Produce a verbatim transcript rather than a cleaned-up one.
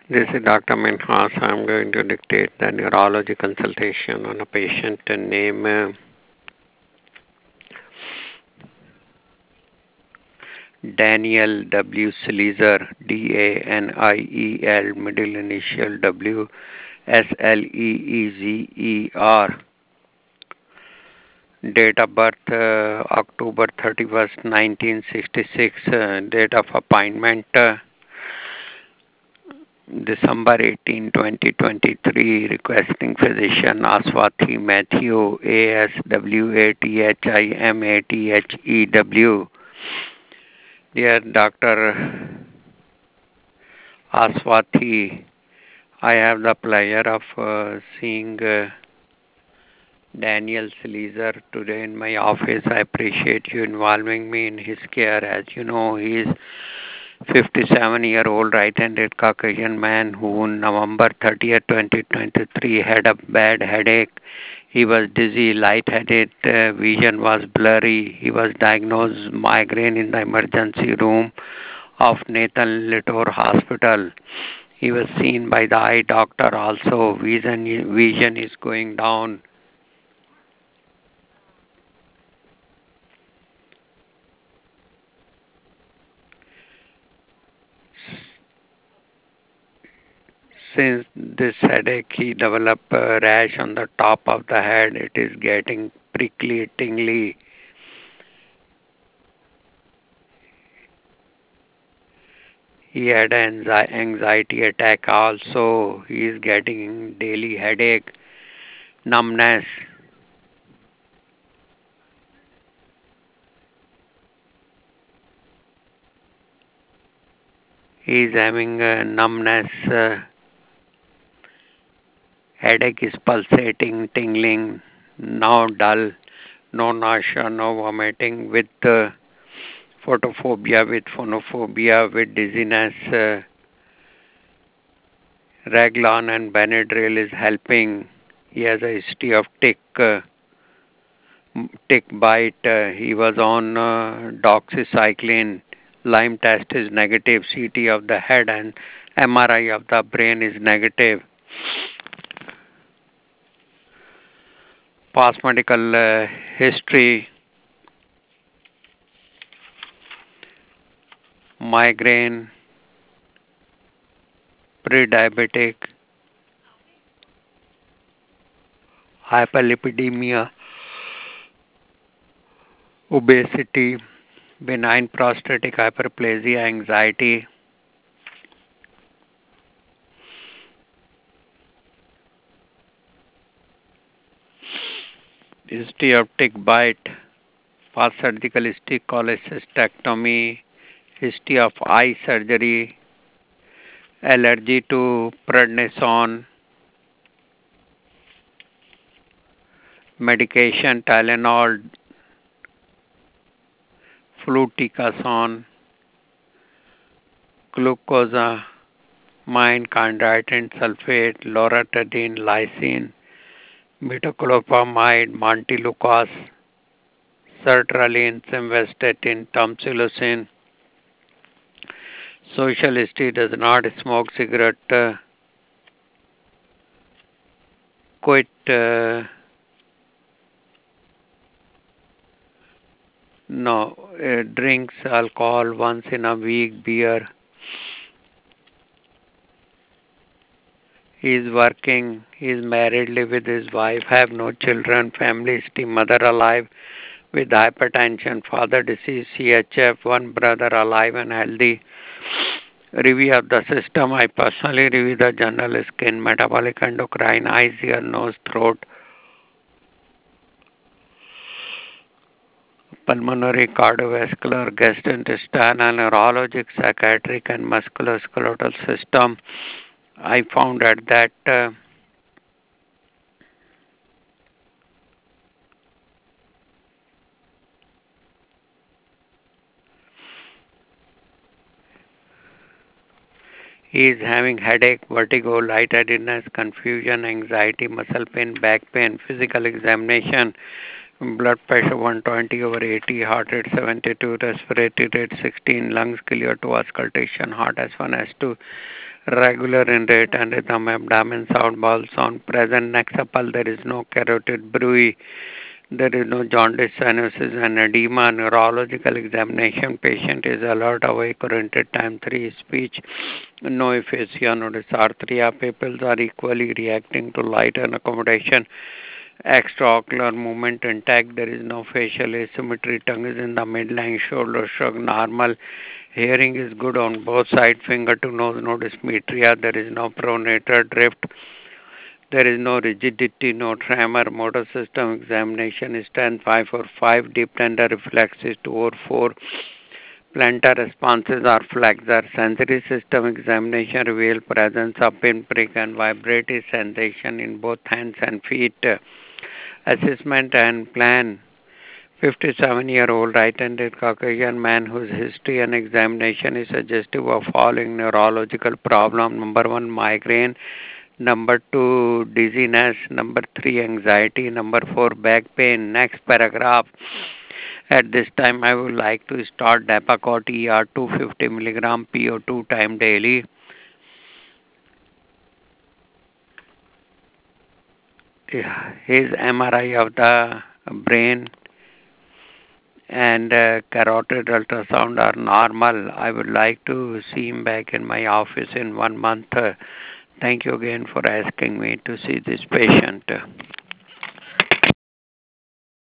This is Doctor Minhas. I'm going to dictate the neurology consultation on a patient named uh, Daniel W. Sleezer, D A N I E L, middle initial W, S L E E Z E R. Date of birth uh, October thirty-first, nineteen sixty-six. Uh, date of appointment uh, December eighteenth, twenty twenty-three. Requesting physician Aswathi Matthew, A S W A T H I M A T H E W. Dear Doctor Aswathi, I have the pleasure of uh, seeing uh, Daniel Sleezer today in my office. I appreciate you involving me in his care. As you know, he is fifty-seven-year-old right-handed Caucasian man who on November thirtieth, twenty twenty-three had a bad headache. He was dizzy, lightheaded, uh, vision was blurry. He was diagnosed migraine in the emergency room of Nathan Litor Hospital. He was seen by the eye doctor also. Vision, vision is going down. Since this headache, he developed a rash on the top of the head. It is getting prickly, tingly. He had an anxiety attack also. He is getting daily headache, numbness. He is having a numbness. Uh, headache is pulsating, tingling, now dull, no nausea, no vomiting, with uh, photophobia, with phonophobia, with dizziness. Uh, Raglan and Benadryl is helping. He has a history of tick, uh, tick bite. Uh, he was on uh, doxycycline. Lyme test is negative. C T of the head and M R I of the brain is negative. Past medical uh, history: migraine, pre-diabetic, hyperlipidemia, obesity, benign prostatic hyperplasia, anxiety, history of tick bite, past surgical history, cholecystectomy, history of eye surgery, allergy to prednisone, medication, Tylenol, fluticasone, glucosamine, chondroitin sulfate, loratadine, lysine, metoclopramide, montelukast, sertraline, simvastatin, tamsulosin. Social history: does not smoke cigarette, uh, quit uh, no uh, drinks alcohol once in a week, beer. He is working, he is married, live with his wife, have no children, family history, mother alive with hypertension, father deceased, C H F, one brother alive and healthy. Review of the system: I personally review the general skin, metabolic, endocrine, eyes, ear, nose, throat, pulmonary, cardiovascular, gastrointestinal, neurologic, psychiatric, and musculoskeletal system. I found out that uh, he is having headache, vertigo, lightheadedness, confusion, anxiety, muscle pain, back pain. Physical examination: blood pressure one twenty over eighty, heart rate seventy-two, respiratory rate sixteen, lungs clear to auscultation, heart S one, S two, regular in rate and rhythm, abdomen sound, bowel sound present, neck supple, there is no carotid bruit, there is no jaundice, cyanosis and edema, neurological examination, patient is alert, awake, oriented, time three, speech, no aphasia, no dysarthria, pupils are equally reacting to light and accommodation, extraocular movement intact, there is no facial asymmetry, tongue is in the midline, shoulder shrug normal, hearing is good on both sides, finger to nose, no dysmetria, there is no pronator drift, there is no rigidity, no tremor, motor system examination is ten, five or five, deep tender reflex is two or four, plantar responses are flexor, sensory system examination reveal presence of pinprick and vibratory sensation in both hands and feet, assessment and plan. fifty-seven-year-old right-handed Caucasian man whose history and examination is suggestive of following neurological problem. Number one, migraine. Number two, dizziness. Number three, anxiety. Number four, back pain. Next paragraph. At this time, I would like to start Dapacort E R two hundred fifty milligram P O two time daily. His M R I of the brain and uh, carotid ultrasound are normal. I would like to see him back in my office in one month. Uh, thank you again for asking me to see this patient.